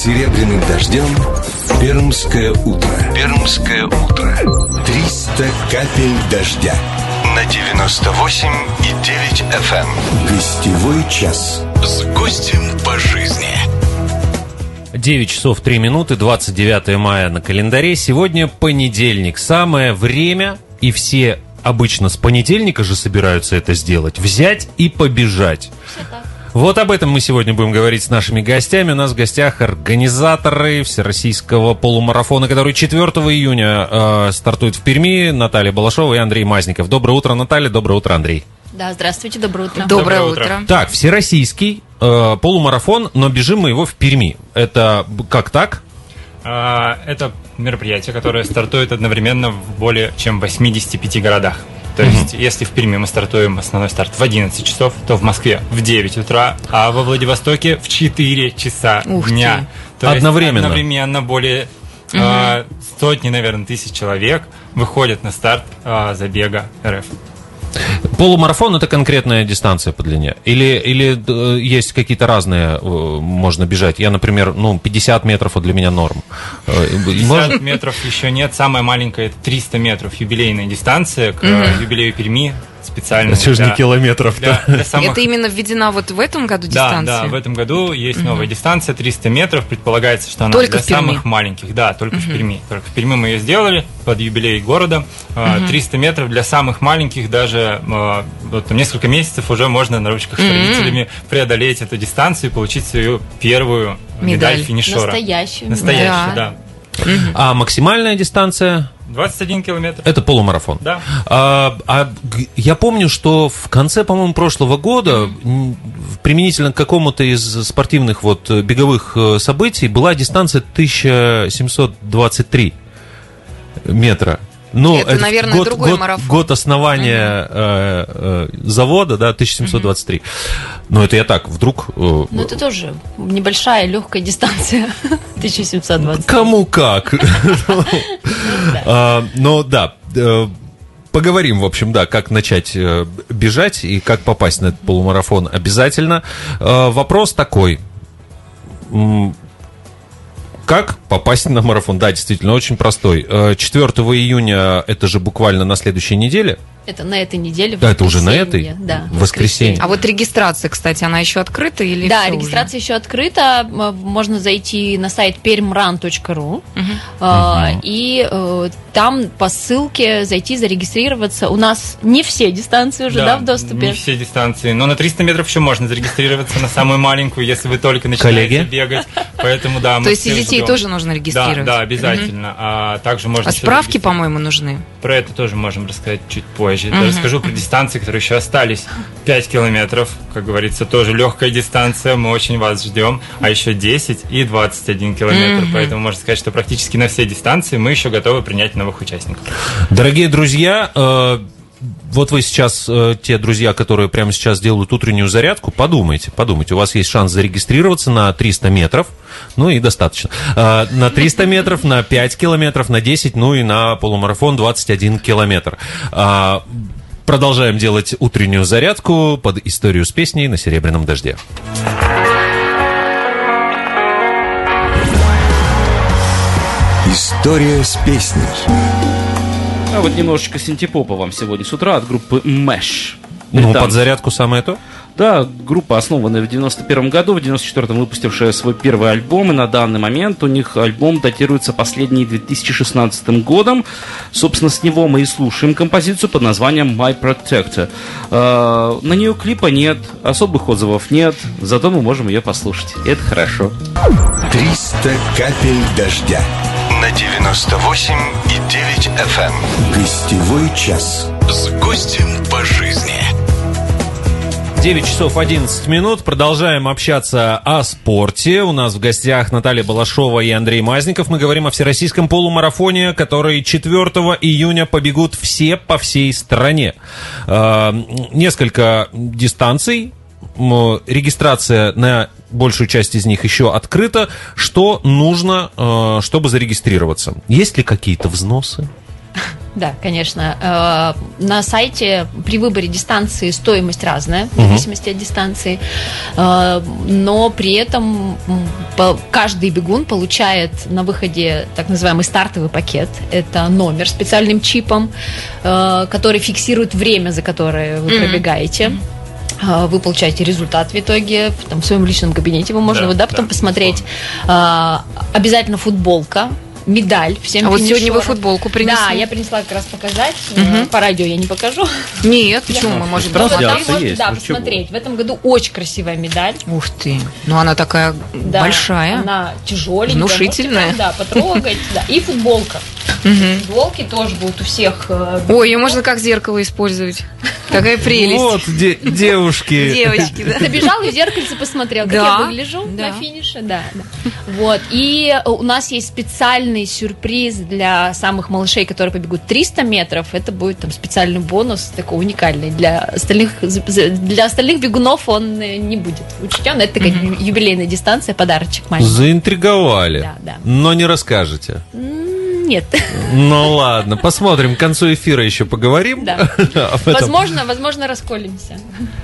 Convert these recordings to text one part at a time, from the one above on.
серебряным дождем Пермское утро. Пермское утро. 300 капель дождя. На 98,9 FM. Гостевой час. С гостем по жизни. 9 часов 3 минуты, 29 мая на календаре. Сегодня понедельник. Самое время, и все обычно с понедельника же собираются это сделать, взять и побежать. Вот об этом мы сегодня будем говорить с нашими гостями. У нас в гостях организаторы всероссийского полумарафона, который 4 июня стартует в Перми, Наталья Балашова и Андрей Мазников. Доброе утро, Наталья, доброе утро, Андрей. Да, здравствуйте, доброе утро. Доброе утро. Так, всероссийский полумарафон, но бежим мы его в Перми. Это как так? Это мероприятие, которое стартует одновременно в более чем 85 городах. То есть, если в Перми мы стартуем основной старт в 11 часов, то в Москве в 9 утра, а во Владивостоке в 4 часа дня. То одновременно? Есть одновременно более сотни, наверное, тысяч человек выходят на старт забега РФ. Полумарафон — это конкретная дистанция по длине? Или есть какие-то разные, можно бежать? Я, например, 50 метров для меня норм. 50 метров еще нет. Самая маленькая — это 300 метров. Юбилейная дистанция к юбилею Перми. Специально. Это же не километров. Это именно введена вот в этом году дистанция? Да, в этом году есть новая дистанция, 300 метров. Предполагается, что она только для самых маленьких. Да, только в Перми. Только в Перми мы ее сделали под юбилей города. 300 метров для самых маленьких. Даже несколько месяцев уже можно на ручках с родителями преодолеть эту дистанцию и получить свою первую медаль финишера. Настоящую, да. А максимальная дистанция? 21 километр. Это полумарафон. Да. Я помню, что в конце, по-моему, прошлого года, применительно к какому-то из спортивных беговых событий, была дистанция 1723 метра. Это, наверное, другой марафон. Год основания завода, да, 1723. Но это я так, вдруг... это тоже небольшая, легкая дистанция. 1720. Кому как. Но да, поговорим, в общем, да, как начать бежать и как попасть на этот полумарафон обязательно. Вопрос такой... Как попасть на марафон? Да, действительно, очень простой. 4 июня, это же буквально на следующей неделе. Это на этой неделе. Да, это уже на этой? Да. Воскресенье. А вот регистрация, кстати, она еще открыта или да, все регистрация еще открыта. Можно зайти на сайт permrun.ru и там по ссылке зайти, зарегистрироваться. У нас не все дистанции уже, в доступе. Не все дистанции, но на 300 метров еще можно зарегистрироваться на самую маленькую, если вы только начинаете бегать. Поэтому, да, то есть и детей тоже нужно регистрировать? Да, обязательно. А также можно... справки, по-моему, нужны? Про это тоже можем рассказать чуть позже. Расскажу про дистанции, которые еще остались. 5 километров, как говорится, тоже легкая дистанция. Мы очень вас ждем. А еще 10 и 21 километр. Поэтому можно сказать, что практически на все дистанции мы еще готовы принять новых участников. Дорогие друзья, вот вы сейчас, те друзья, которые прямо сейчас делают утреннюю зарядку, подумайте. У вас есть шанс зарегистрироваться на 300 метров, и достаточно. На 300 метров, на 5 километров, на 10, и на полумарафон 21 километр. Продолжаем делать утреннюю зарядку под историю с песней на «Серебряном дожде». История с песней. А вот немножечко синтепопа вам сегодня с утра от группы Mesh. Под зарядку самое то? Да, группа, основанная в 91 году, в 94-м выпустившая свой первый альбом, и на данный момент у них альбом датируется последний 2016 годом. Собственно, с него мы и слушаем композицию под названием My Protector. На нее клипа нет, особых отзывов нет, зато мы можем ее послушать. Это хорошо. 300 капель дождя. На 98,9 FM. Гостевой час. С гостем по жизни. 9 часов 11 минут. Продолжаем общаться о спорте. У нас в гостях Наталья Балашова и Андрей Мазников. Мы говорим о всероссийском полумарафоне, который 4 июня побегут все по всей стране. Несколько дистанций. Регистрация на большую часть из них еще открыта. Что нужно, чтобы зарегистрироваться? Есть ли какие-то взносы? Да, конечно. На сайте при выборе дистанции стоимость разная, в зависимости от дистанции, но при этом каждый бегун получает на выходе так называемый стартовый пакет. Это номер с специальным чипом, который фиксирует время, за которое вы пробегаете. Вы получаете результат в итоге в своем личном кабинете, вы можете потом посмотреть. Обязательно футболка, медаль всем. А вот сегодня вы футболку принесли? Да, я принесла как раз показать. По радио я не покажу. Нет, почему? Мы можем посмотреть. В этом году очень красивая медаль. Ух ты. Ну, она такая большая. Она тяжеленькая. Внушительная. Да, потрогать. И футболка. Футболки тоже будут у всех. Ой, ее можно как зеркало использовать. Какая прелесть. Вот, девушки. Девочки, да. Забежал и в зеркальце посмотрел, как я выгляжу на финише. Да. Вот. И у нас есть специальный сюрприз для самых малышей, которые побегут 300 метров. Это будет специальный бонус, такой уникальный. Для остальных бегунов он не будет учтен. Это такая юбилейная дистанция, подарочек маленький. Заинтриговали. Да. Но не расскажете. Нет. Ну ладно, посмотрим, к концу эфира еще поговорим. Да. Возможно, расколемся.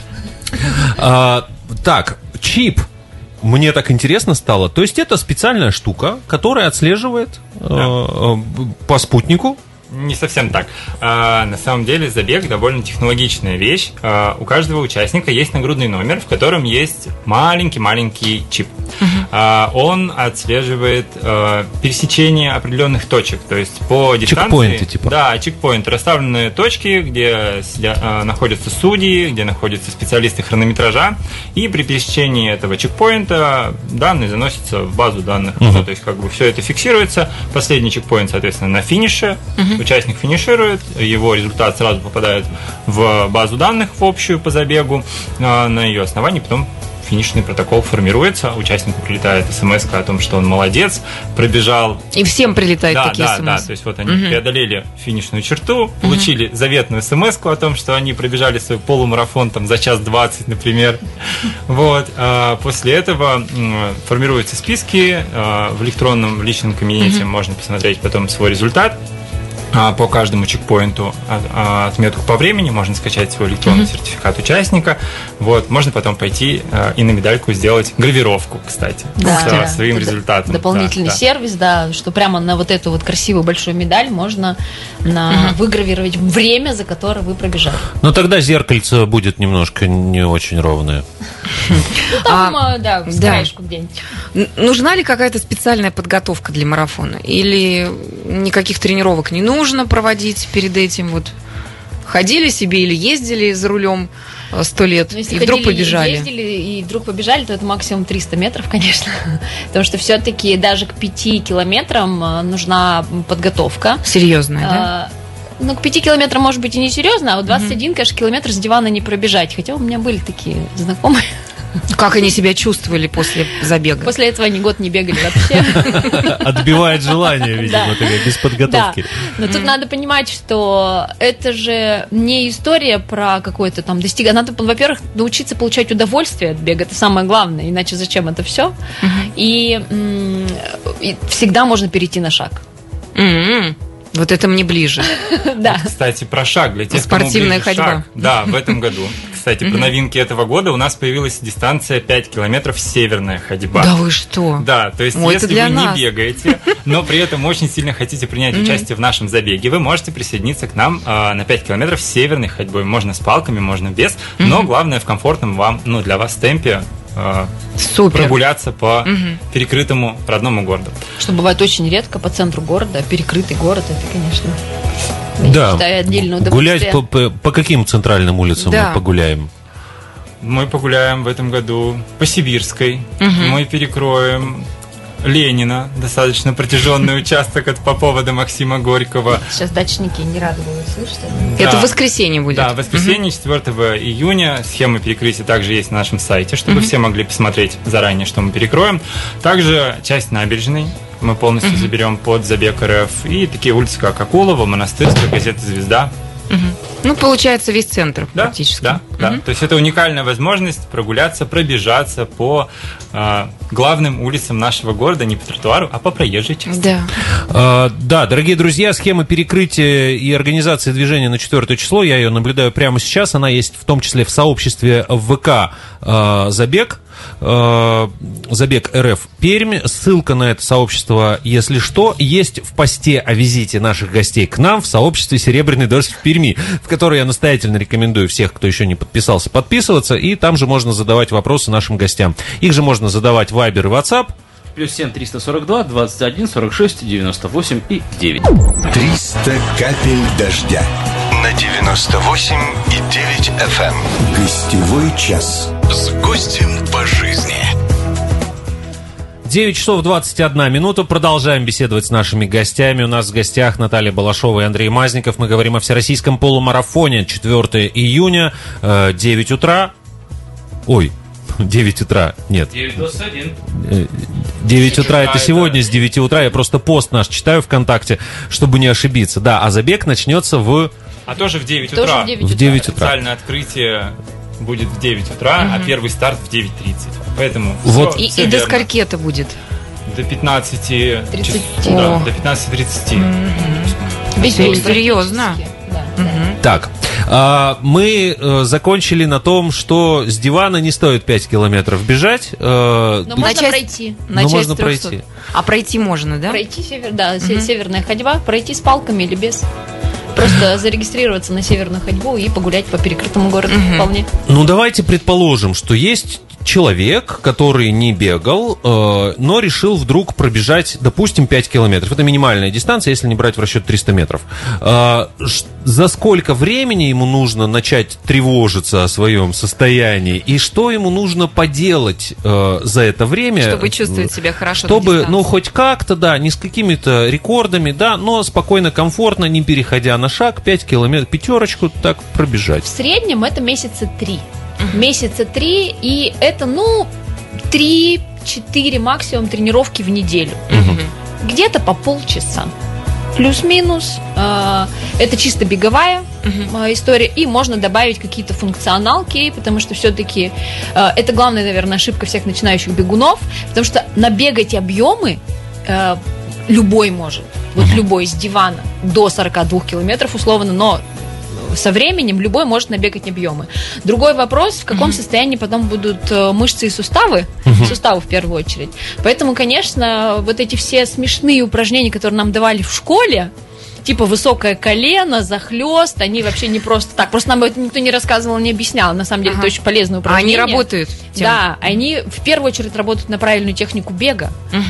Так, чип. Мне так интересно стало. То есть это специальная штука, которая отслеживает по спутнику. Не совсем так. На самом деле забег довольно технологичная вещь. У каждого участника есть нагрудный номер, в котором есть маленький чип. Он отслеживает пересечение определенных точек. То есть по дистанции... Чекпоинты, типа. Да, чекпоинты. Расставленные точки, где находятся судьи, где находятся специалисты хронометража. И при пересечении этого чекпоинта данные заносятся в базу данных. То есть все это фиксируется. Последний чекпоинт, соответственно, на финише. Участник финиширует, его результат сразу попадает в базу данных, в общую по забегу. На ее основании потом финишный протокол формируется, участнику прилетает смс-ка о том, что он молодец, пробежал. И всем прилетают такие смс. Да, то есть вот они преодолели финишную черту, получили заветную смс-ку о том, что они пробежали свой полумарафон за час 20, например. Вот. После этого формируются списки в электронном, в личном кабинете, можно посмотреть потом свой результат. По каждому чекпоинту отметку по времени, можно скачать свой электронный сертификат участника. Вот, можно потом пойти и на медальку сделать гравировку, кстати, с своим результатом. Дополнительный сервис, что прямо на вот эту вот красивую большую медаль можно выгравировать время, за которое вы пробежали. Но тогда зеркальце будет немножко не очень ровное. С краешку где-нибудь. Нужна ли какая-то специальная подготовка для марафона? Или никаких тренировок не нужно проводить перед этим? Вот ходили себе или ездили за рулем 100 лет и вдруг побежали? Ездили и вдруг побежали, то это максимум 300 метров, конечно. Потому что все-таки даже к 5 километрам нужна подготовка. Серьезная, да? К 5 километрам, может быть, и не серьезно, а вот 21, конечно, километр с дивана не пробежать. Хотя у меня были такие знакомые. Как они себя чувствовали после забега? После этого они год не бегали вообще. Отбивает желание, видимо, без подготовки. Но тут надо понимать, что это же не история про какое-то достижение. Надо, во-первых, научиться получать удовольствие от бега. Это самое главное. Иначе зачем это все? И всегда можно перейти на шаг. Вот это мне ближе. Да. Кстати, про шаг для тех, спортивная ходьба. Шаг. Да, в этом году. Кстати, про новинки этого года у нас появилась дистанция 5 километров северная ходьба. Да вы что? Да, то есть если вы не бегаете, но при этом очень сильно хотите принять участие в нашем забеге, вы можете присоединиться к нам на 5 километров северной ходьбой. Можно с палками, можно без, но главное в комфортном для вас темпе прогуляться по перекрытому родному городу. Что бывает очень редко по центру города, перекрытый город, это, конечно, да, отдельное удовольствие. Гулять по каким центральным улицам мы погуляем? Мы погуляем в этом году по Сибирской, мы перекроем Ленина, достаточно протяженный участок от Попова до Максима Горького. Сейчас дачники не рады будут слышать. Это в воскресенье будет. Да, в воскресенье, 4 июня. Схема перекрытия также есть на нашем сайте, чтобы все могли посмотреть заранее, что мы перекроем. Также часть набережной мы полностью заберем под забег РФ. И такие улицы, как Акулова, Монастырская, газета «Звезда». Ну, получается, весь центр практически. Да. То есть это уникальная возможность прогуляться, пробежаться по главным улицам нашего города, не по тротуару, а по проезжей части. Да, дорогие друзья, схема перекрытия и организации движения на 4 число, я ее наблюдаю прямо сейчас, она есть в том числе в сообществе ВК «Забег». Забег РФ Пермь. Ссылка на это сообщество, если что, есть в посте о визите наших гостей к нам в сообществе «Серебряный дождь» в Перми, в которое я настоятельно рекомендую всех, кто еще не подписался, подписываться, и там же можно задавать вопросы нашим гостям. Их же можно задавать в Viber и WhatsApp. +7 342 21 46 98 и 9. 300 капель дождя на 98,9 FM. Гостевой час с гостем по жизни. 9 часов 21 минута. Продолжаем беседовать с нашими гостями. У нас в гостях Наталья Балашова и Андрей Мазников. Мы говорим о всероссийском полумарафоне. 4 июня, 9 утра. 9 утра, нет. 9:21. 9 утра это сегодня с 9 утра. Я просто пост наш читаю ВКонтакте, чтобы не ошибиться. Да, а забег начнется А тоже в 9 Тоже утра. в 9 утра. Официальное открытие будет в 9 утра, а первый старт в 9:30. Поэтому Вот. И до скольки это будет? До 15:30. 30. Да, до 15:30. Весь день Серьезно? практически. Да. Так, мы закончили на том, что с дивана не стоит 5 километров бежать. Но можно Начать- пройти. можно 300. пройти. А пройти можно, да? Пройти северная ходьба, пройти с палками или без. Просто зарегистрироваться на северную ходьбу и погулять по перекрытому городу вполне. Ну, давайте предположим, что есть человек, который не бегал, но решил вдруг пробежать, допустим, 5 километров. Это минимальная дистанция, если не брать в расчет 300 метров. За сколько времени ему нужно начать тревожиться о своем состоянии? И что ему нужно поделать за это время? Чтобы чувствовать себя хорошо. на Чтобы, дистанции. хоть как-то, да, не с какими-то рекордами, да, но спокойно, комфортно, не переходя на шаг, 5 километров, пятерочку так пробежать. В среднем это месяца 3. Месяца 3, и это, 3-4 максимум тренировки в неделю. Где-то по полчаса. Плюс-минус. Это чисто беговая история. И можно добавить какие-то функционалки, потому что все-таки это главная, наверное, ошибка всех начинающих бегунов, потому что набегать объемы любой может. Вот любой с дивана до 42 километров условно, но со временем любой может набегать объемы. Другой вопрос, в каком состоянии потом будут мышцы и суставы, суставы в первую очередь. Поэтому, конечно, вот эти все смешные упражнения, которые нам давали в школе, типа высокое колено, захлест, они вообще не просто так. Просто нам это никто не рассказывал, не объяснял. На самом деле это очень полезное А упражнение. они работают? Да, они в первую очередь работают на правильную технику бега.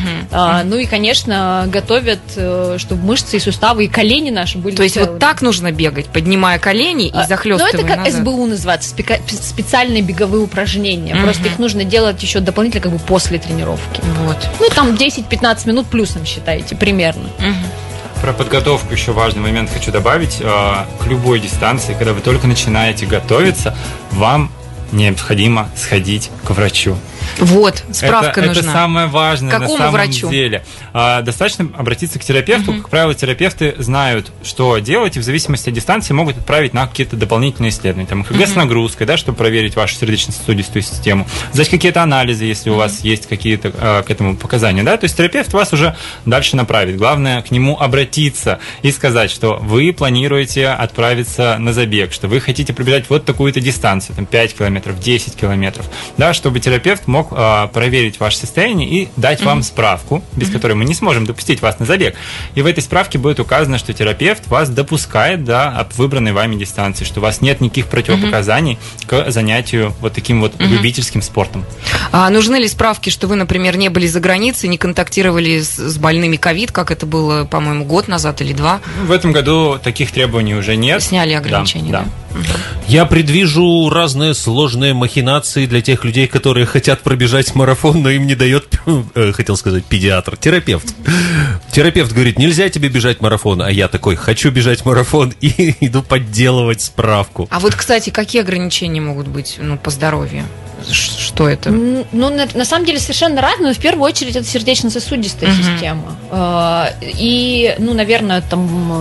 Ну и, конечно, готовят, чтобы мышцы и суставы, и колени наши были То есть целыми. вот так нужно бегать, поднимая колени и Ну, захлестывая это как назад. СБУ называется, специальные беговые упражнения. Просто их нужно делать еще дополнительно, как бы после тренировки. Вот. Ну, там 10-15 минут плюсом считаете, примерно. Про подготовку еще важный момент хочу добавить. К любой дистанции, когда вы только начинаете готовиться, вам необходимо сходить к врачу. Вот, справка нужна. Это самое важное Какому на самом врачу? деле. Достаточно обратиться к терапевту. Как правило, терапевты знают, что делать, и в зависимости от дистанции могут отправить на какие-то дополнительные исследования. Там ЭКГ с нагрузкой, да, чтобы проверить вашу сердечно-сосудистую систему. Сдать какие-то анализы, если у вас есть какие-то к этому показания. Да? То есть терапевт вас уже дальше направит. Главное к нему обратиться и сказать, что вы планируете отправиться на забег, что вы хотите пробежать вот такую-то дистанцию, там 5 километров, 10 километров, да, чтобы терапевт мог проверить ваше состояние и дать вам справку, без которой мы не сможем допустить вас на забег. И в этой справке будет указано, что терапевт вас допускает до выбранной вами дистанции, что у вас нет никаких противопоказаний к занятию вот таким вот любительским спортом. А нужны ли справки, что вы, например, не были за границей, не контактировали с больными ковид, как это было, по-моему, год назад или 2? В этом году таких требований уже нет. Сняли ограничения, да? Я предвижу разные сложные махинации для тех людей, которые хотят пробежать марафон, но им не дает, хотел сказать, педиатр, терапевт. Терапевт говорит, нельзя тебе бежать марафон, а я такой, хочу бежать марафон и иду подделывать справку. А вот, кстати, какие ограничения могут быть по здоровью? Что это? Ну, на самом деле совершенно разные, но в первую очередь это сердечно-сосудистая система. И, наверное, там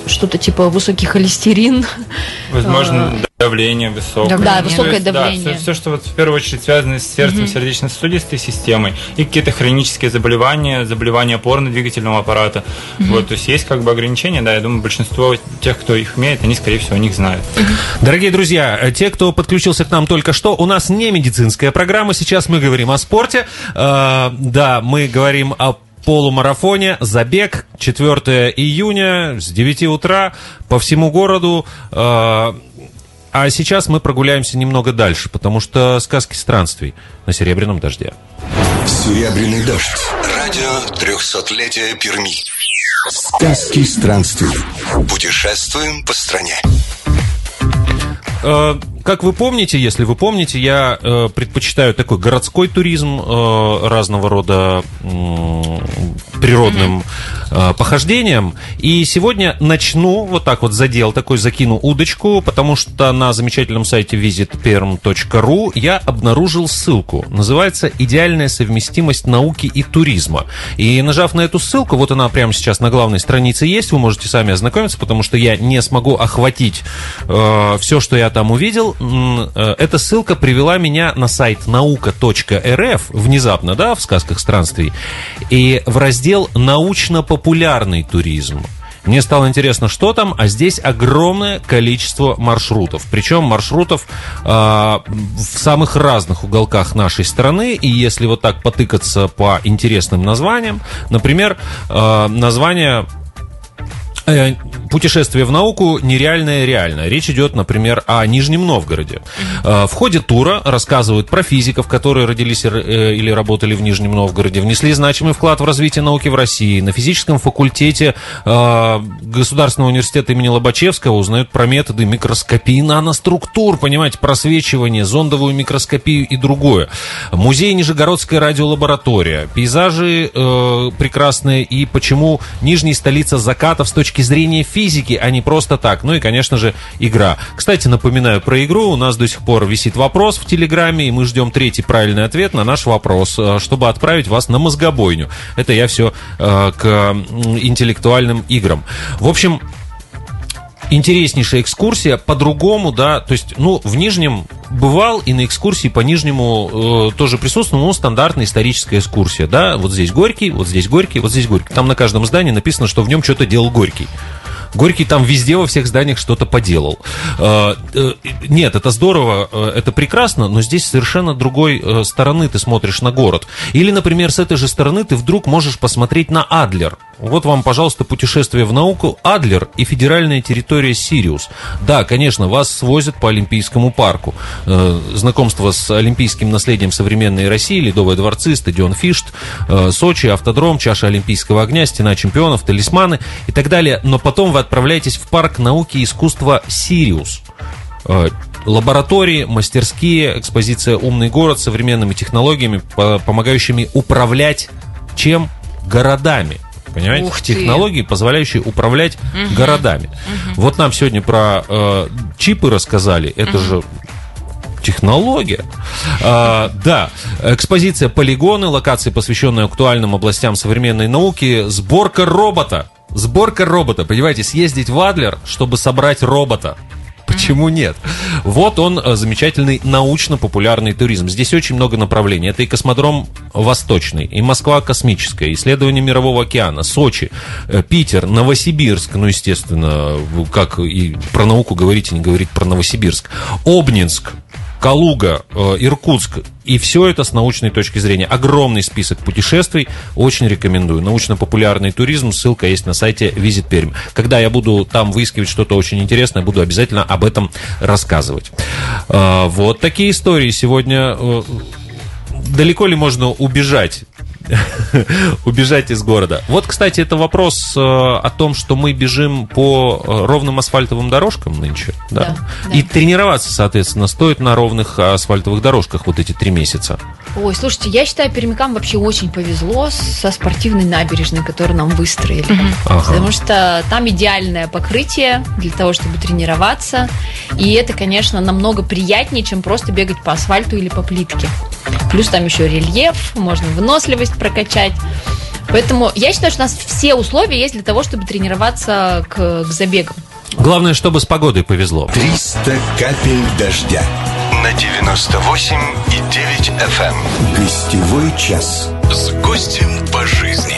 что-то типа высокий холестерин. Возможно, давление высокое. Да, высокое давление. Да, все, что вот в первую очередь связано с сердцем, сердечно-сосудистой системой, и какие-то хронические заболевания опорно-двигательного аппарата. Вот, то есть есть как бы ограничения, да, я думаю, большинство тех, кто их имеет, они, скорее всего, о них знают. Дорогие друзья, те, кто подключился к нам только что, у нас не медицинская программа, сейчас мы говорим о спорте. Да, мы говорим о полумарафоне, забег, 4 июня с 9 утра по всему городу. А сейчас мы прогуляемся немного дальше, потому что сказки странствий на Серебряном дожде. Серебряный дождь. Радио 300-летия Перми. Сказки странствий. Путешествуем по стране. Как вы помните, если вы помните, я предпочитаю такой городской туризм разного рода природным похождениям. И сегодня начну, вот так вот задел, такой закину удочку, потому что на замечательном сайте visitperm.ru я обнаружил ссылку. Называется «Идеальная совместимость науки и туризма». И нажав на эту ссылку, вот она прямо сейчас на главной странице есть, вы можете сами ознакомиться, потому что я не смогу охватить все, что я там увидел. Эта ссылка привела меня на сайт наука.рф внезапно, да, в сказках странствий, и в раздел «Научно-популярный туризм». Мне стало интересно, что там, а здесь огромное количество маршрутов. Причем маршрутов в самых разных уголках нашей страны. И если вот так потыкаться по интересным названиям, например, название «Путешествие в науку. Нереальное реально». Речь идет, например, о Нижнем Новгороде. В ходе тура рассказывают про физиков, которые родились или работали в Нижнем Новгороде, внесли значимый вклад в развитие науки в России. На физическом факультете Государственного университета имени Лобачевского узнают про методы микроскопии наноструктур, понимаете, просвечивание, зондовую микроскопию и другое. Музей Нижегородская радиолаборатория, пейзажи прекрасные, и почему Нижний столица закатов с точки зрения физики, а не просто так. Ну и, конечно же, игра. Кстати, напоминаю про игру. У нас до сих пор висит вопрос в Телеграме, и мы ждем 3-й правильный ответ на наш вопрос, чтобы отправить вас на мозгобойню. Это я все к интеллектуальным играм. В общем, интереснейшая экскурсия, по-другому, да, то есть, ну, в Нижнем бывал, и на экскурсии по Нижнему тоже присутствовал, ну, стандартная историческая экскурсия, да, вот здесь Горький, вот здесь Горький, вот здесь Горький. Там на каждом здании написано, что в нем что-то делал Горький. Горький там везде во всех зданиях что-то поделал. Нет, это здорово, это прекрасно, но здесь совершенно другой стороны ты смотришь на город. Или, например, с этой же стороны ты вдруг можешь посмотреть на Адлер. Вот вам, пожалуйста, путешествие в науку, Адлер и федеральная территория Сириус. Да, конечно, вас свозят по Олимпийскому парку. Знакомство с олимпийским наследием современной России, Ледовые дворцы, стадион Фишт, Сочи, автодром, чаша Олимпийского огня, стена чемпионов, талисманы и так далее. Но потом вы отправляетесь в парк науки и искусства Сириус. Лаборатории, мастерские, экспозиция «Умный город» с современными технологиями, помогающими управлять чем? Городами. Понимаете? Технологии, позволяющие управлять городами. Вот нам сегодня про чипы рассказали. Это же технология. Да, экспозиция «Полигоны», локации, посвященные актуальным областям современной науки, сборка робота. Сборка робота, понимаете, съездить в Адлер, чтобы собрать робота. Почему нет? Вот он, замечательный научно-популярный туризм. Здесь очень много направлений. Это и космодром Восточный, и Москва космическая, исследование Мирового океана, Сочи, Питер, Новосибирск, ну, естественно, как и про науку говорить, и не говорить про Новосибирск, Обнинск, Калуга, Иркутск. И все это с научной точки зрения. Огромный список путешествий. Очень рекомендую. Научно-популярный туризм. Ссылка есть на сайте Visit Perm. Когда я буду там выискивать что-то очень интересное, буду обязательно об этом рассказывать. Вот такие истории сегодня. Далеко ли можно убежать? Убежать из города. Вот, кстати, это вопрос о том, что мы бежим по ровным асфальтовым дорожкам нынче. Да? Да. И тренироваться, соответственно, стоит на ровных асфальтовых дорожках вот эти 3 месяца. Ой, слушайте, я считаю, пермякам вообще очень повезло со спортивной набережной, которую нам выстроили. Потому что там идеальное покрытие для того, чтобы тренироваться. И это, конечно, намного приятнее, чем просто бегать по асфальту или по плитке. Плюс там еще рельеф, можно выносливость прокачать. Поэтому я считаю, что у нас все условия есть для того, чтобы тренироваться к забегам. Главное, чтобы с погодой повезло. 300 капель дождя на 98,9 FM. Гостевой час с гостем по жизни.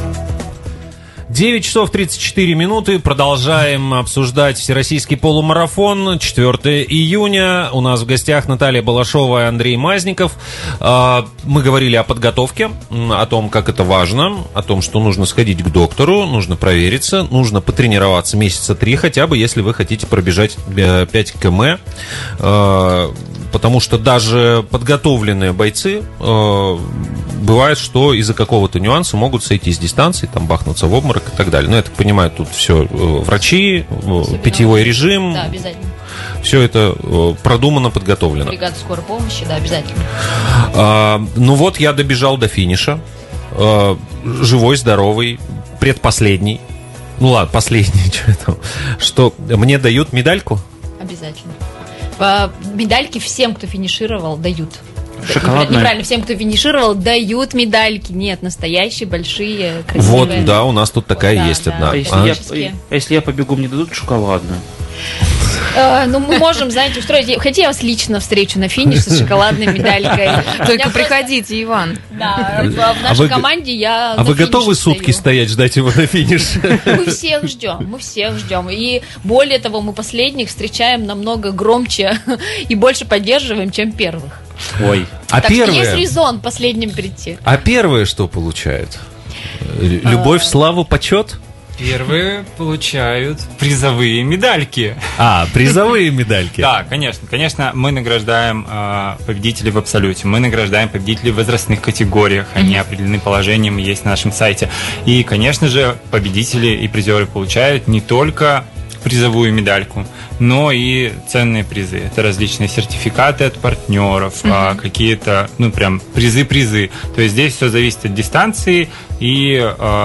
9 часов 34 минуты. Продолжаем обсуждать всероссийский полумарафон. 4 июня. У нас в гостях Наталья Балашова и Андрей Мазников. Мы говорили о подготовке, о том, как это важно, о том, что нужно сходить к доктору, нужно провериться, нужно потренироваться месяца 3 хотя бы, если вы хотите пробежать 5 км. Потому что даже подготовленные бойцы, бывает, что из-за какого-то нюанса могут сойти с дистанции, там бахнуться в обморок и так далее. Но я так понимаю, тут все врачи, питьевой режим. Да, обязательно. Все это продумано, подготовлено. Бригада скорой помощи, да, обязательно. Ну вот, я добежал до финиша. Живой, здоровый, предпоследний. Ну ладно, последний, что мне дают медальку? Обязательно. Медальки всем, кто финишировал, дают. Шоколадная. Неправильно, всем, кто финишировал, дают медальки. Нет, настоящие, большие, красивые. Вот, да, у нас тут такая Да, есть да. одна. А если я побегу, мне дадут шоколадную? Ну, мы можем, знаете, устроить. Хотя я вас лично встречу на финише с шоколадной медалькой. Только приходите, Иван. Да, в нашей команде я. А вы готовы сутки стоять, ждать его на финише? Мы всех ждем. И более того, мы последних встречаем намного громче и больше поддерживаем, чем первых. Ой. А Так что есть первые? резон последним прийти. А первые что получают? Любовь, славу, почет? Первые получают призовые медальки. Призовые медальки. Да, конечно. Конечно, мы награждаем победителей в абсолюте. Мы награждаем победителей в возрастных категориях. Они определены положением, есть на нашем сайте. И, конечно же, победители и призеры получают не только призовую медальку, но и ценные призы. Это различные сертификаты от партнеров, какие-то, прям призы. То есть здесь все зависит от дистанции и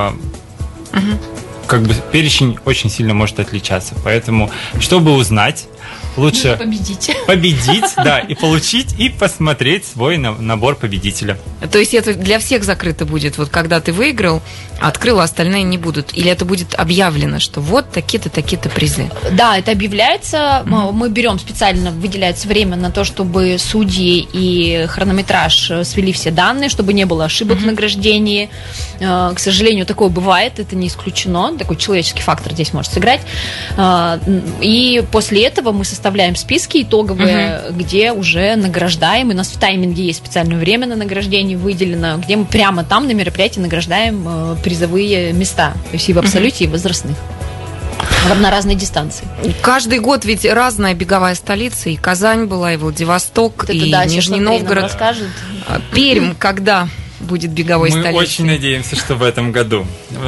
как бы перечень очень сильно может отличаться. Поэтому, чтобы узнать, лучше победить, да, и получить, и посмотреть свой набор победителя. То есть это для всех закрыто будет? Вот когда ты выиграл, открыл, а остальные не будут? Или это будет объявлено, что вот такие-то, такие-то призы? Да, это объявляется. Мы берем специально, выделяется время на то, чтобы судьи и хронометраж свели все данные, чтобы не было ошибок в награждении. К сожалению, такое бывает, это не исключено. Такой человеческий фактор здесь может сыграть. И после этого мы составляем списки итоговые, где уже награждаем. И у нас в тайминге есть специальное время на награждение выделено, где мы прямо там на мероприятии награждаем призовые места. То есть и в абсолюте, и в возрастных. На разные дистанции. Каждый год ведь разная беговая столица. И Казань была, и Владивосток, и Нижний Новгород. Пермь когда будет беговой столицей? Мы очень надеемся, что в этом году.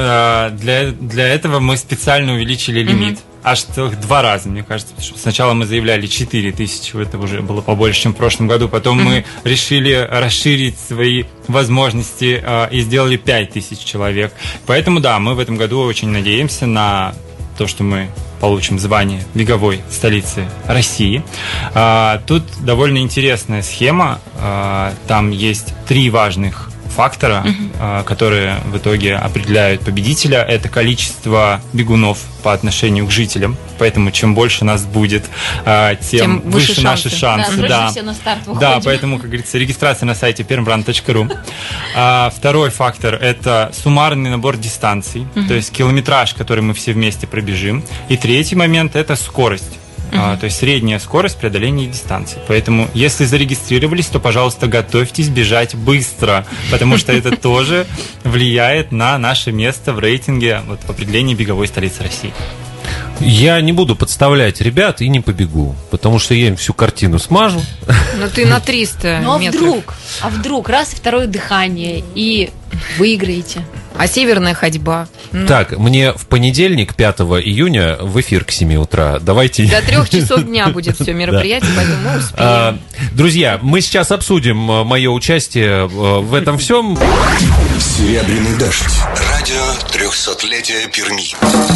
Для этого мы специально увеличили лимит. Аж целых 2 раза, мне кажется. Сначала мы заявляли 4000, это уже было побольше, чем в прошлом году. Потом мы решили расширить свои возможности и сделали 5000 человек. Поэтому, да, мы в этом году очень надеемся на то, что мы получим звание беговой столицы России. Тут довольно интересная схема. Там есть 3 важных фактора, которые в итоге определяют победителя. Это количество бегунов по отношению к жителям. Поэтому чем больше нас будет, тем выше наши шансы. Да, все на старт выходим. Да, поэтому, как говорится, регистрация на сайте permrun.ru. Второй фактор – это суммарный набор дистанций, то есть километраж, который мы все вместе пробежим. И третий момент – это скорость. То есть средняя скорость преодоления дистанции. Поэтому, если зарегистрировались, то, пожалуйста, готовьтесь бежать быстро, потому что это тоже влияет на наше место в рейтинге в определении беговой столицы России. Я не буду подставлять ребят и не побегу, потому что я им всю картину смажу. Ну ты на 300 Ну метров. а вдруг, раз и второе дыхание, и выиграете. А северная ходьба? Так, мне в понедельник, 5 июня, в эфир к 7 утра. Давайте... До 3 часов дня будет все мероприятие, поэтому мы успеем. Друзья, мы сейчас обсудим мое участие в этом всем. Серебряный дождь. Радио 300-летия Перми.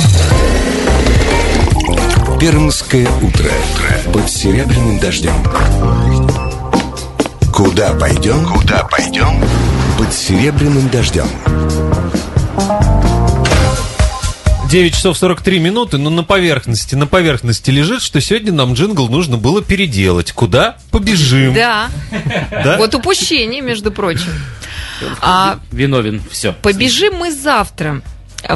Пермское утро. Под серебряным дождем. Куда пойдем? Под серебряным дождем. 9 часов 43 минуты, но на поверхности лежит, что сегодня нам джингл нужно было переделать. Куда? Побежим. Да. Да? Вот упущение, между прочим. Виновен, все. Побежим мы завтра в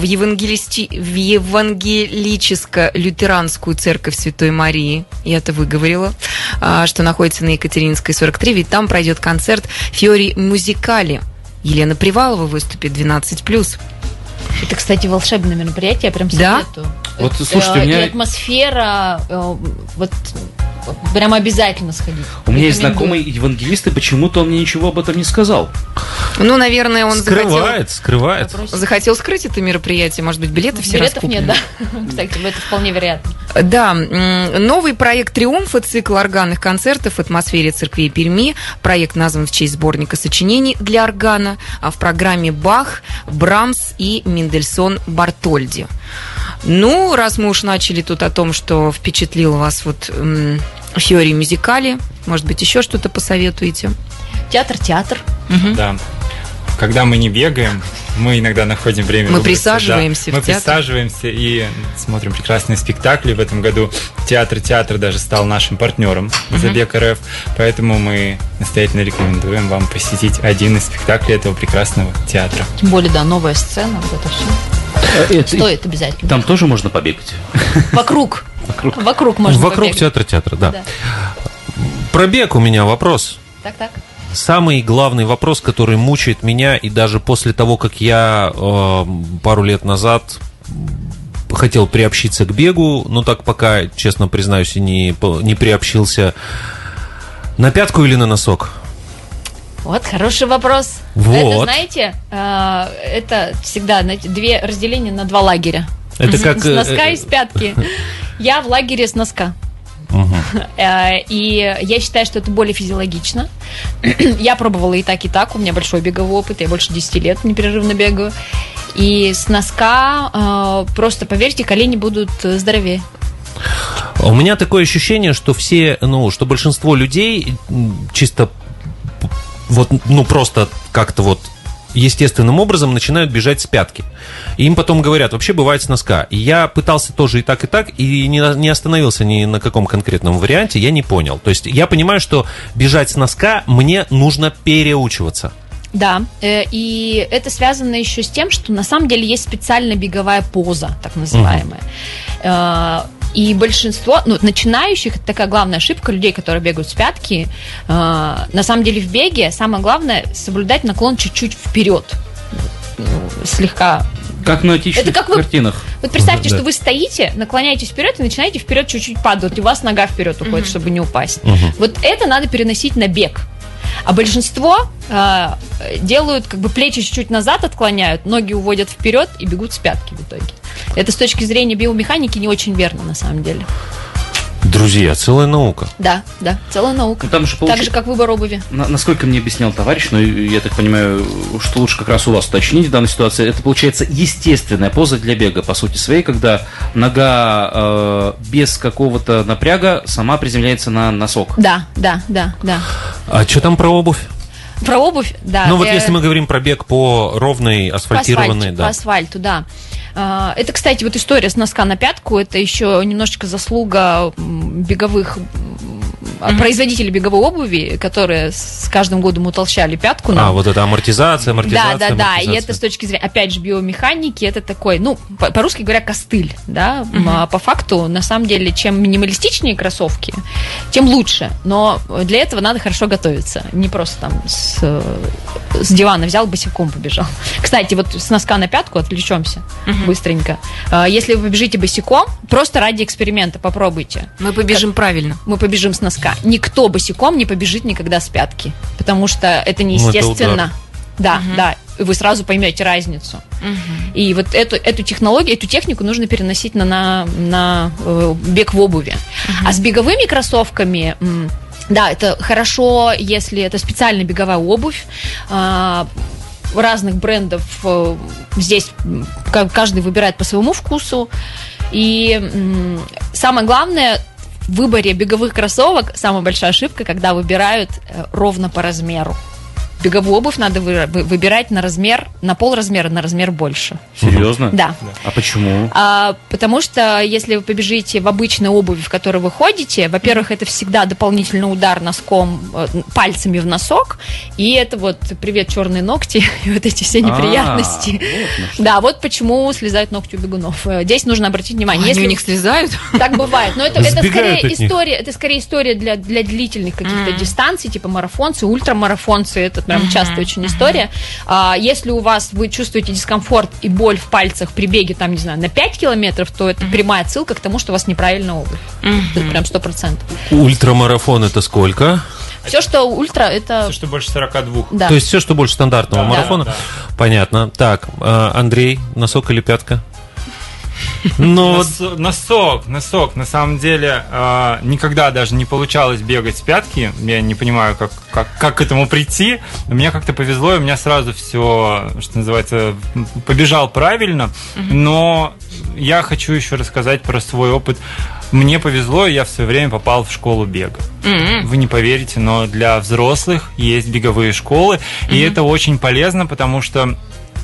евангелическо-лютеранскую церковь Святой Марии, я это выговорила, что находится на Екатерининской 43, ведь там пройдет концерт «Фиори Музикали». Елена Привалова выступит 12+. Это, кстати, волшебное мероприятие, я прям Да? советую. Вот, Это, слушайте, у меня- и атмосфера, вот прям обязательно сходить. У меня есть Рекомендую. знакомый евангелист, и почему-то он мне ничего об этом не сказал. Ну, наверное, он Скрывает. захотел скрыть это мероприятие. Может быть, билеты все Билетов раскуплены. нет, да. Кстати, это вполне вероятно. Да, новый проект «Триумфа», цикл органных концертов в атмосфере церквей Перми. Проект назван в честь сборника сочинений для органа, а в программе Бах, Брамс и Мендельсон Бартольди. Ну, раз мы уж начали тут о том, что впечатлил вас вот «Фиори Мюзикали», может быть, еще что-то посоветуете? Театр. Да. Когда мы не бегаем, мы иногда находим время. Мы выбраться, присаживаемся да. в театр. Мы присаживаемся и смотрим прекрасные спектакли. В этом году театр даже стал нашим партнером Забег РФ. Поэтому мы настоятельно рекомендуем вам посетить один из спектаклей этого прекрасного театра. Тем более, да, новая сцена, вот это все. Стоит обязательно. Там тоже можно побегать. Вокруг можно Вокруг побегать. театра, да. Да. Про бег у меня вопрос. Так. Самый главный вопрос, который мучает меня, и даже после того, как я пару лет назад хотел приобщиться к бегу, но так пока, честно признаюсь, и не приобщился. На пятку или на носок? Вот, хороший вопрос. Вот. Это, знаете, это всегда, знаете, две разделения на два лагеря. Это как... С носка и с пятки. Я в лагере с носка. И я считаю, что это более физиологично. Я пробовала и так. У меня большой беговой опыт. Я больше 10 лет непрерывно бегаю. И с носка, просто поверьте, колени будут здоровее. У меня такое ощущение, что что большинство людей чисто просто как-то естественным образом начинают бежать с пятки. И им потом говорят, вообще бывает с носка. И я пытался тоже и так, и не остановился ни на каком конкретном варианте, я не понял. То есть я понимаю, что бежать с носка мне нужно переучиваться. Да, и это связано еще с тем, что на самом деле есть специальная беговая поза, так называемая. И большинство, начинающих, это такая главная ошибка людей, которые бегают с пятки. На самом деле в беге самое главное соблюдать наклон чуть-чуть вперед. Слегка. Как на античных картинах. Вот представьте, что вы стоите, наклоняетесь вперед и начинаете вперед чуть-чуть падать, и у вас нога вперед уходит, чтобы не упасть. Вот это надо переносить на бег. А большинство делают, плечи чуть-чуть назад отклоняют, ноги уводят вперед и бегут с пятки в итоге. Это с точки зрения биомеханики не очень верно, на самом деле. Друзья, целая наука. Да, целая наука. Там же так же, как выбор обуви. Насколько мне объяснял товарищ, но я так понимаю, что лучше как раз у вас уточнить в данной ситуации, это получается естественная поза для бега, по сути своей, когда нога без какого-то напряга сама приземляется на носок. Да. А что там про обувь? Про обувь, да. Если мы говорим про бег по ровной, асфальтированной... По асфальту, да. Это, кстати, история с носка на пятку, это еще немножечко заслуга беговых производителей беговой обуви, которые с каждым годом утолщали пятку. Вот это амортизация. Да. И это с точки зрения, опять же, биомеханики, это такой, по-русски говоря, костыль, да. По факту, на самом деле, чем минималистичнее кроссовки, тем лучше. Но для этого надо хорошо готовиться. Не просто там с дивана взял, босиком побежал. Кстати, с носка на пятку отвлечемся быстренько. Если вы побежите босиком, просто ради эксперимента попробуйте. Мы побежим правильно. Мы побежим с носка. Никто босиком не побежит никогда с пятки, потому что это неестественно. Да. Вы сразу поймете разницу. И эту технологию, эту технику нужно переносить на бег в обуви. А с беговыми кроссовками... Да, это хорошо, если это специальная беговая обувь разных брендов. Здесь каждый выбирает по своему вкусу. И самое главное, в выборе беговых кроссовок самая большая ошибка, когда выбирают ровно по размеру. Беговую обувь надо выбирать на размер на полразмера, на размер больше. Серьезно? Да. А почему? Потому что если вы побежите в обычной обуви, в которой вы ходите, во-первых, это всегда дополнительный удар носком, пальцами в носок, и это вот привет черные ногти и вот эти все неприятности. Да, вот почему слезают ногти у бегунов. Здесь нужно обратить внимание. Они у них слезают? Так бывает. Но это скорее история для длительных каких-то дистанций, типа марафонцы, ультрамарафонцы. Это прям часто очень история. Если вы чувствуете дискомфорт и боль в пальцах при беге, там, не знаю, на 5 километров, то это прямая отсылка к тому, что у вас неправильная обувь. Это прям 100%. Ультрамарафон это сколько? Все, что ультра, это... Все, что больше 42. Да. То есть все, что больше стандартного марафона? Да. Понятно. Так, Андрей, носок или пятка? Носок. На самом деле, никогда даже не получалось бегать с пятки. Я не понимаю, как к этому прийти. Мне как-то повезло, и у меня сразу все, что называется, побежал правильно. Но я хочу еще рассказать про свой опыт. Мне повезло, и я в свое время попал в школу бега. Вы не поверите, но для взрослых есть беговые школы. И это очень полезно, потому что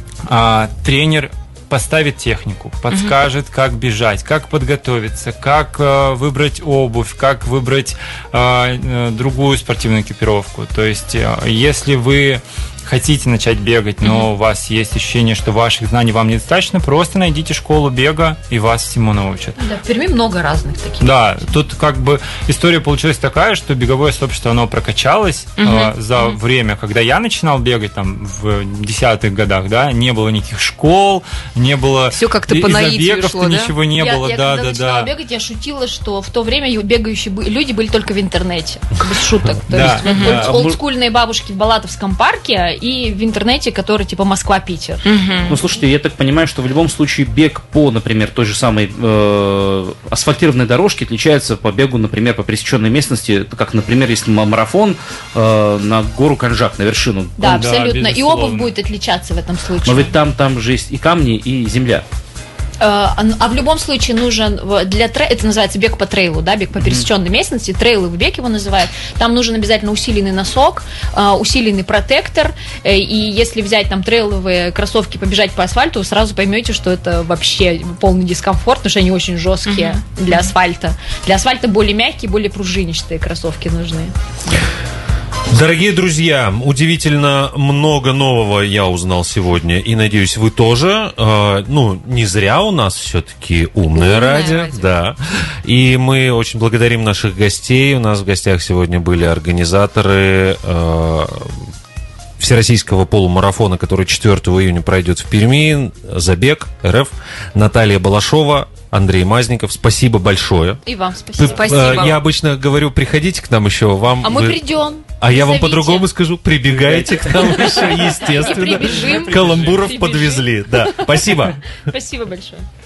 тренер поставит технику, подскажет, как бежать, как подготовиться, как выбрать обувь, как выбрать другую спортивную экипировку. То есть, если вы хотите начать бегать, но у вас есть ощущение, что ваших знаний вам недостаточно, просто найдите школу бега, и вас всему научат. Да, в Перми много разных таких. Да, тут как бы история получилась такая, что беговое сообщество, оно прокачалось за время, когда я начинал бегать, там, в 10-х годах, да, не было никаких школ, не было... Все как-то по наитию шло, да? Ничего не было, я когда начинала бегать, я шутила, что в то время бегающие люди были только в интернете, без шуток. То есть олдскульные бабушки в Балатовском парке и в интернете, который типа Москва-Питер. Ну, слушайте, я так понимаю, что в любом случае бег по, например, той же самой асфальтированной дорожке отличается по бегу, например, по пересеченной местности, как, например, если марафон на гору Канжак, на вершину. Да, абсолютно. И обувь будет отличаться в этом случае. Но ведь там же есть и камни, и земля. А в любом случае нужен это называется бег по трейлу, да, бег по пересеченной местности, трейловый бег его называют. Там нужен обязательно усиленный носок, усиленный протектор. И если взять там трейловые кроссовки, побежать по асфальту, вы сразу поймете, что это вообще полный дискомфорт, потому что они очень жесткие для асфальта. Для асфальта более мягкие, более пружинистые кроссовки нужны. Дорогие друзья, удивительно много нового я узнал сегодня, и надеюсь, вы тоже. Не зря у нас все-таки умное радио, да. И мы очень благодарим наших гостей. У нас в гостях сегодня были организаторы всероссийского полумарафона, который 4 июня пройдет в Перми, Забег РФ, Наталья Балашова, Андрей Мазников. Спасибо большое. И вам спасибо. Спасибо. Я обычно говорю, приходите к нам еще. Мы придем. А я вам по-другому скажу, прибегайте к нам еще, естественно. Прибежим. Каламбуров подвезли. Да. Спасибо. Спасибо большое.